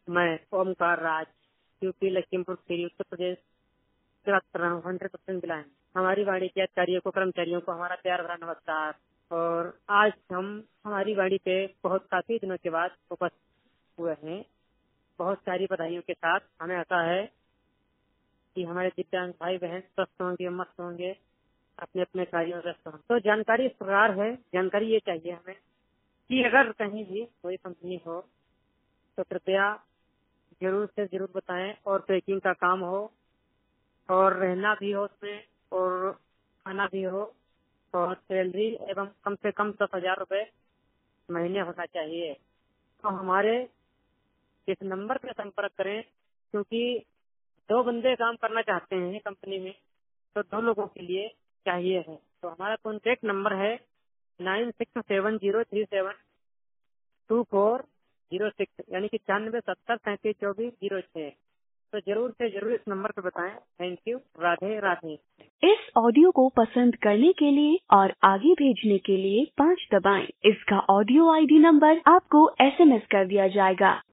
मैं ओमकार राज, यूपी लखीमपुर खीरी, उत्तर प्रदेश से बात कर रहा हूँ। 100% बिलान। हमारी वाणी के अधिकारियों को, कर्मचारियों को हमारा प्यार भरा नमस्कार। और आज हम हमारी वाणी पे बहुत काफी दिनों के बाद उपस्थित हुए हैं, बहुत सारी बधाइयों के साथ। हमें आशा है कि हमारे दिव्यांग भाई बहन स्वस्थ होंगे, मस्त होंगे, अपने अपने कार्यों में व्यस्त होंगे। तो जानकारी इस प्रकार है, जानकारी ये चाहिए हमें कि अगर कहीं भी कोई कंपनी हो तो कृपया जरूर से जरूर बताएं, और पैकिंग का काम हो और रहना भी हो उसमें और खाना भी हो, और सैलरी एवं कम से कम 10,000 रुपए महीने होना चाहिए। तो हमारे इस नंबर पे संपर्क करें, क्योंकि 2 बंदे काम करना चाहते हैं कंपनी में, तो 2 लोगों के लिए चाहिए है। तो हमारा कॉन्टेक्ट नंबर है 9670372406, यानी कि 9670372406। तो जरूर से जरूर इस नंबर पे बताएं। Thank you. राधे राधे। इस ऑडियो को पसंद करने के लिए और आगे भेजने के लिए 5 दबाएं। इसका ऑडियो आईडी नंबर आपको SMS कर दिया जाएगा।